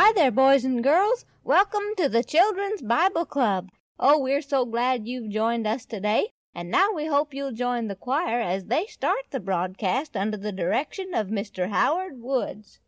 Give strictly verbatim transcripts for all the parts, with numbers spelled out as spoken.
Hi there, boys and girls. Welcome to the Children's Bible Club. Oh, we're so glad you've joined us today. And now we hope you'll join the choir as they start the broadcast under the direction of Mister Howard Woods.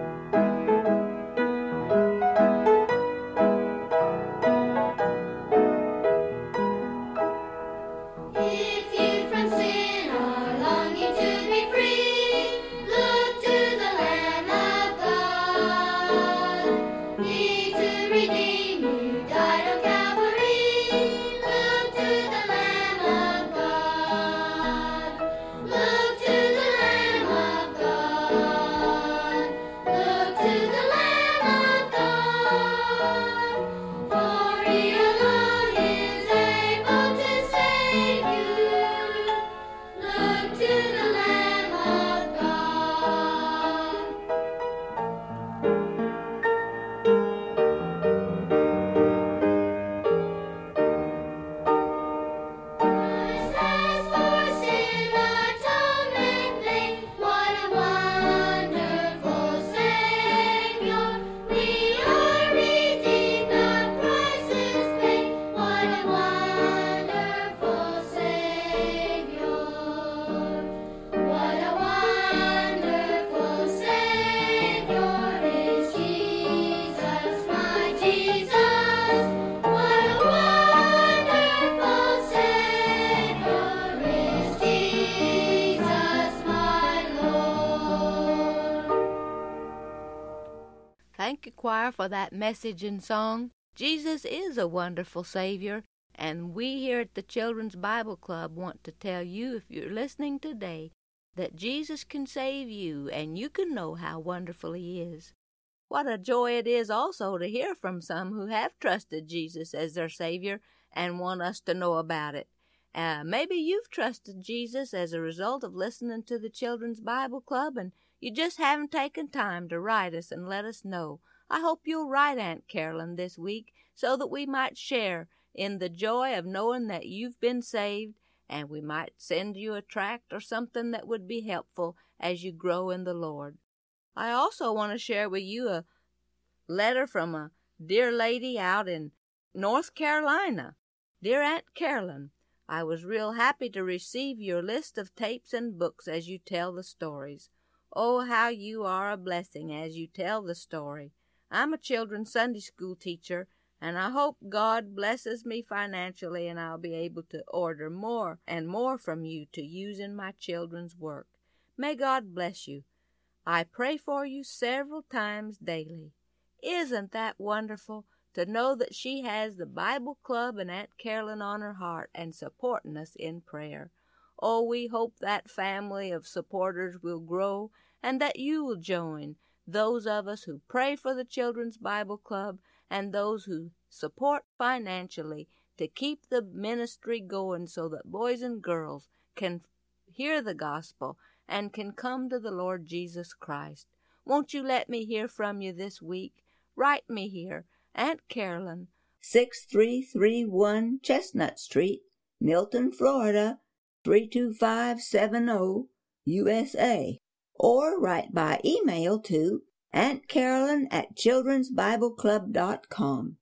Thank you, choir, for that message and song. Jesus is a wonderful Savior, and we here at the Children's Bible Club want to tell you, if you're listening today, that Jesus can save you, and you can know how wonderful He is. What a joy it is also to hear from some who have trusted Jesus as their Savior and want us to know about it. Uh, maybe you've trusted Jesus as a result of listening to the Children's Bible Club, and you just haven't taken time to write us and let us know. I hope you'll write Aunt Carolyn this week so that we might share in the joy of knowing that you've been saved, and we might send you a tract or something that would be helpful as you grow in the Lord. I also want to share with you a letter from a dear lady out in North Carolina. Dear Aunt Carolyn, I was real happy to receive your list of tapes and books as you tell the stories. Oh, how you are a blessing as you tell the story. I'm a children's Sunday school teacher, and I hope God blesses me financially and I'll be able to order more and more from you to use in my children's work. May God bless you. I pray for you several times daily. Isn't that wonderful to know that she has the Bible Club and Aunt Carolyn on her heart and supporting us in prayer? Oh, we hope that family of supporters will grow and that you will join those of us who pray for the Children's Bible Club and those who support financially to keep the ministry going so that boys and girls can hear the gospel and can come to the Lord Jesus Christ. Won't you let me hear from you this week? Write me here, Aunt Carolyn, six three three one Chestnut Street, Milton, Florida, three two five seven zero, U S A. Or write by email to Aunt Carolyn at children's bible club dot com.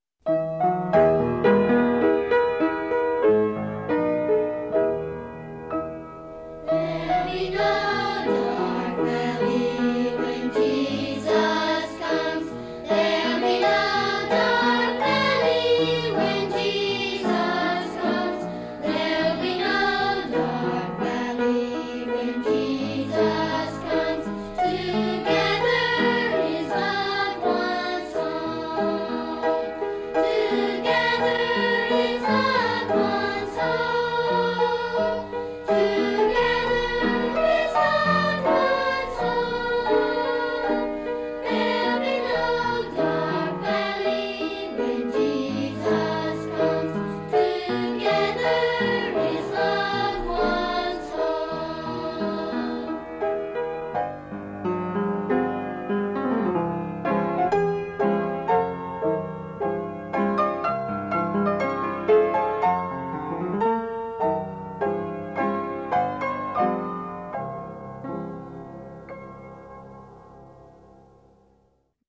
Together is but one song. Together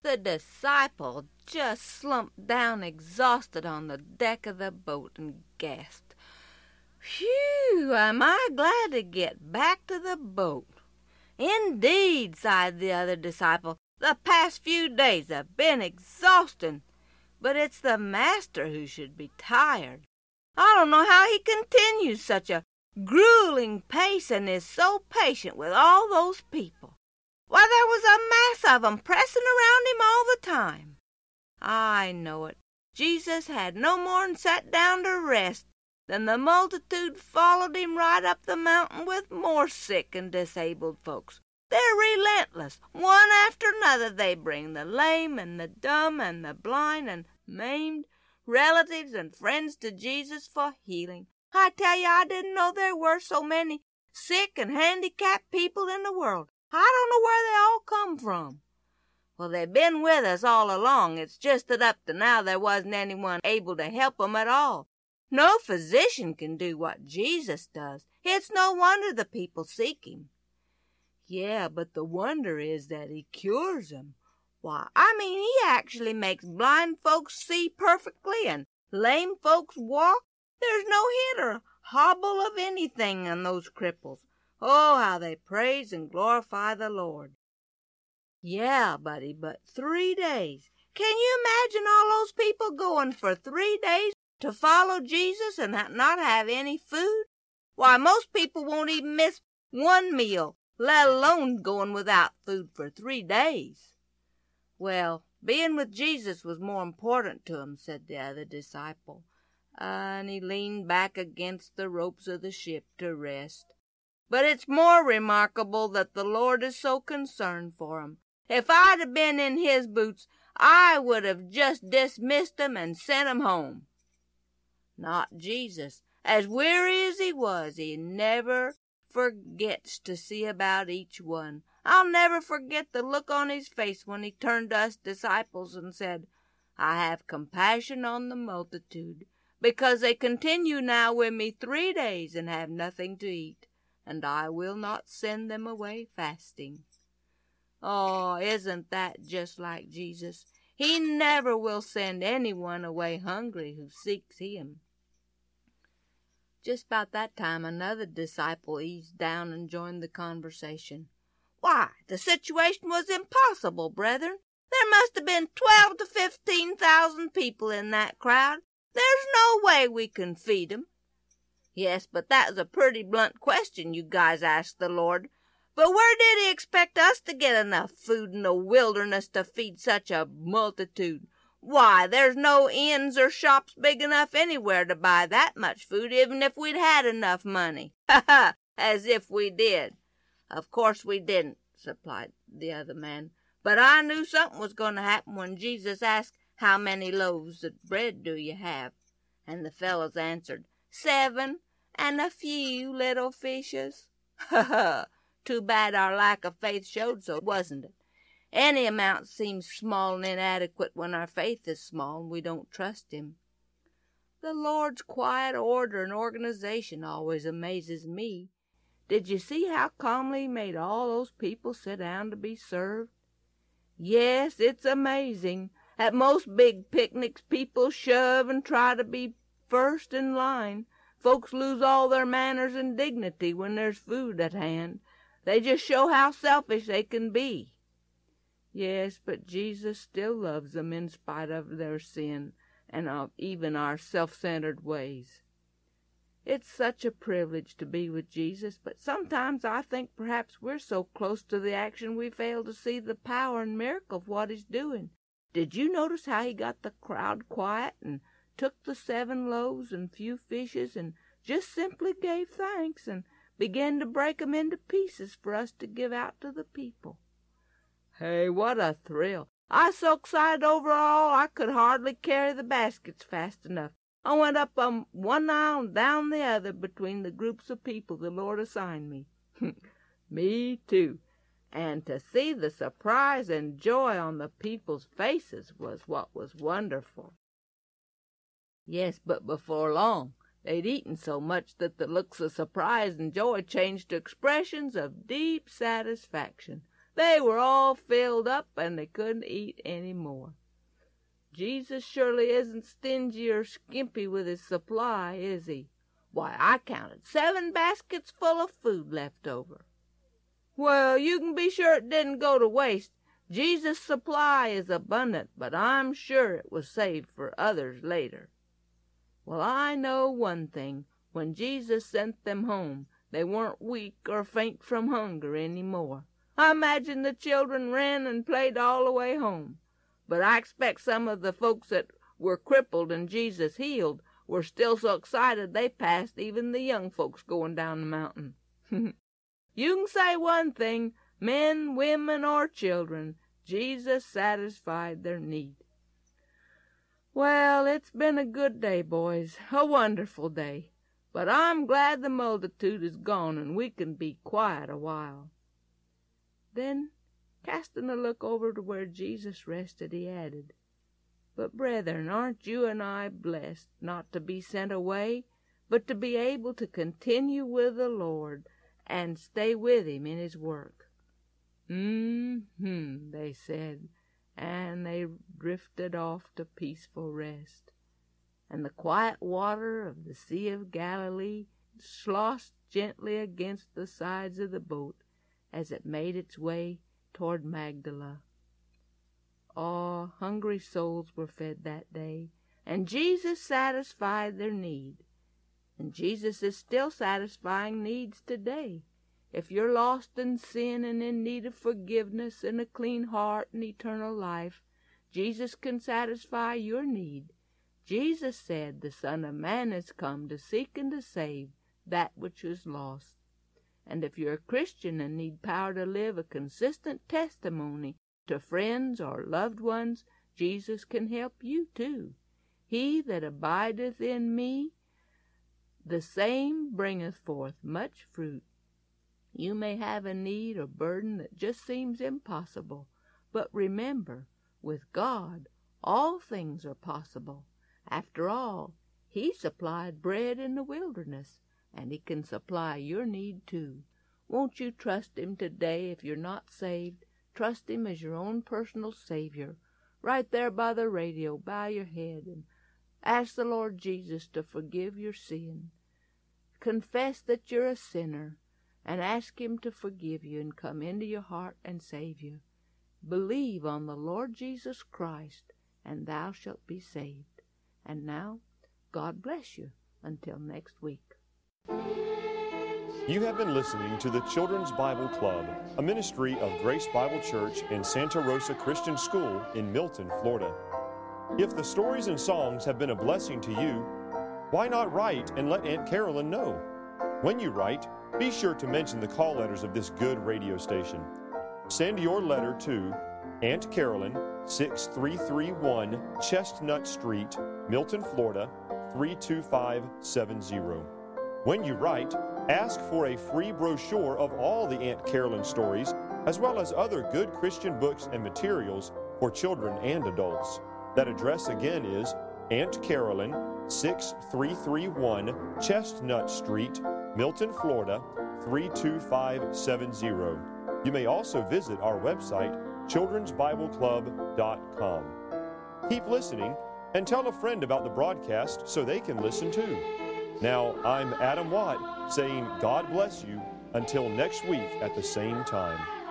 The disciple just slumped down exhausted on the deck of the boat and gasped, "Phew, am I glad to get back to the boat." "Indeed," sighed the other disciple, "the past few days have been exhausting. But it's the Master who should be tired. I don't know how he continues such a grueling pace and is so patient with all those people. Why, there was a mass of 'em pressing around him all the time." I know it. Jesus had no more'n sat down to rest than the multitude followed him right up the mountain with more sick and disabled folks. They're relentless. One after another they bring the lame and the dumb and the blind and maimed, relatives and friends to Jesus for healing. I tell you, I didn't know there were so many sick and handicapped people in the world. I don't know where they all come from. Well, they've been with us all along. It's just that up to now there wasn't anyone able to help 'em at all. No physician can do what Jesus does. It's no wonder the people seek him. Yeah, but the wonder is that he cures 'em. Why, I mean, he actually makes blind folks see perfectly and lame folks walk. There's no hint or hobble of anything in those cripples. Oh, how they praise and glorify the Lord. Yeah, buddy, but three days. Can you imagine all those people going for three days to follow Jesus and not have any food? Why, most people won't even miss one meal, let alone going without food for three days. Well, being with Jesus was more important to him, said the other disciple, and he leaned back against the ropes of the ship to rest. But it's more remarkable that the Lord is so concerned for him. If I'd have been in his boots, I would have just dismissed him and sent him home. Not Jesus. As weary as he was, he never forgets to see about each one. I'll never forget the look on his face when he turned to us disciples and said, "I have compassion on the multitude, because they continue now with me three days and have nothing to eat, and I will not send them away fasting." Oh, isn't that just like Jesus? He never will send anyone away hungry who seeks him. Just about that time, another disciple eased down and joined the conversation. "Why, the situation was impossible, brethren. There must have been twelve to fifteen thousand people in that crowd. There's no way we can feed 'em." "Yes, but that was a pretty blunt question you guys asked the Lord. But where did he expect us to get enough food in the wilderness to feed such a multitude? Why, there's no inns or shops big enough anywhere to buy that much food, even if we'd had enough money." "Ha ha! As if we did." "Of course we didn't," supplied the other man. "But I knew something was going to happen when Jesus asked, 'How many loaves of bread do you have?' And the fellows answered, 'Seven, and a few little fishes.' Ha ha! Too bad our lack of faith showed so, wasn't it? Any amount seems small and inadequate when our faith is small and we don't trust him. The Lord's quiet order and organization always amazes me. Did you see how calmly he made all those people sit down to be served? Yes, it's amazing. At most big picnics, people shove and try to be first in line. Folks lose all their manners and dignity when there's food at hand. They just show how selfish they can be. Yes, but Jesus still loves them in spite of their sin and of even our self-centered ways. It's such a privilege to be with Jesus, but sometimes I think perhaps we're so close to the action we fail to see the power and miracle of what he's doing. Did you notice how he got the crowd quiet and took the seven loaves and few fishes and just simply gave thanks and began to break 'em into pieces for us to give out to the people? Hey, what a thrill! I was so excited over all I could hardly carry the baskets fast enough. I went up um, one aisle and down the other between the groups of people the Lord assigned me. Me too. And to see the surprise and joy on the people's faces was what was wonderful. Yes, but before long they'd eaten so much that the looks of surprise and joy changed to expressions of deep satisfaction. They were all filled up and they couldn't eat any more. Jesus surely isn't stingy or skimpy with his supply, is he? Why, I counted seven baskets full of food left over. Well, you can be sure it didn't go to waste. Jesus' supply is abundant, but I'm sure it was saved for others later. Well, I know one thing. When Jesus sent them home, they weren't weak or faint from hunger any more. I imagine the children ran and played all the way home. But I expect some of the folks that were crippled and Jesus healed were still so excited they passed even the young folks going down the mountain. You can say one thing, men, women, or children, Jesus satisfied their need. Well, it's been a good day, boys, a wonderful day. But I'm glad the multitude is gone and we can be quiet a while. Then, casting a look over to where Jesus rested, he added, But, brethren, aren't you and I blessed not to be sent away, but to be able to continue with the Lord and stay with him in his work? Mm-hmm, they said, and they drifted off to peaceful rest. And the quiet water of the Sea of Galilee sloshed gently against the sides of the boat as it made its way toward Magdala. All hungry souls were fed that day, and Jesus satisfied their need. And Jesus is still satisfying needs today. If you're lost in sin and in need of forgiveness and a clean heart and eternal life, Jesus can satisfy your need. Jesus said the Son of Man has come to seek and to save that which is lost. And if you're a Christian and need power to live a consistent testimony to friends or loved ones, Jesus can help you too. He that abideth in me, the same bringeth forth much fruit. You may have a need or burden that just seems impossible, but remember, with God, all things are possible. After all, he supplied bread in the wilderness, and he can supply your need too. Won't you trust him today if you're not saved? Trust him as your own personal Savior. Right there by the radio, bow your head and ask the Lord Jesus to forgive your sin. Confess that you're a sinner and ask him to forgive you and come into your heart and save you. Believe on the Lord Jesus Christ, and thou shalt be saved. And now, God bless you until next week. You have been listening to the Children's Bible Club, a ministry of Grace Bible Church and Santa Rosa Christian School in Milton, Florida. If the stories and songs have been a blessing to you, why not write and let Aunt Carolyn know? When you write, be sure to mention the call letters of this good radio station. Send your letter to Aunt Carolyn, six three three one Chestnut Street, Milton, Florida, three two five seven zero. When you write, ask for a free brochure of all the Aunt Carolyn stories, as well as other good Christian books and materials for children and adults. That address again is Aunt Carolyn, six three three one Chestnut Street, Milton, Florida, three two five seven zero. You may also visit our website, children's bible club dot com. Keep listening and tell a friend about the broadcast so they can listen too. Now, I'm Adam Watt saying God bless you until next week at the same time.